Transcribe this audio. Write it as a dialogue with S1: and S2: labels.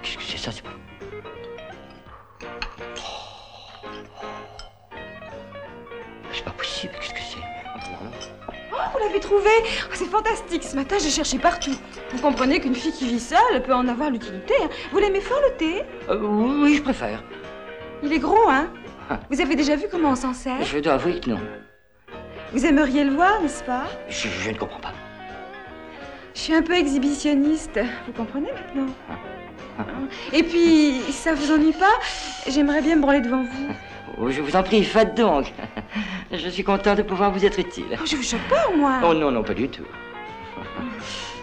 S1: Qu'est-ce que c'est ça? C'est pas... C'est pas possible, qu'est-ce que c'est?
S2: Oh, vous l'avez trouvé! Oh, c'est fantastique, ce matin j'ai cherché partout. Vous comprenez qu'une fille qui vit seule peut en avoir l'utilité. Hein. Vous l'aimez fort, le thé?
S1: Oui, je préfère.
S2: Il est gros, hein? Vous avez déjà vu comment on s'en sert?
S1: Je dois avouer que non.
S2: Vous aimeriez le voir, n'est-ce pas?
S1: Je ne comprends pas.
S2: Je suis un peu exhibitionniste, vous comprenez maintenant? Et puis, ça vous ennuie pas? J'aimerais bien me branler devant vous.
S1: Oh, je vous en prie, faites donc. Je suis content de pouvoir vous être utile.
S2: Oh, je vous choque pas, au moins.
S1: Oh non, non, pas du tout.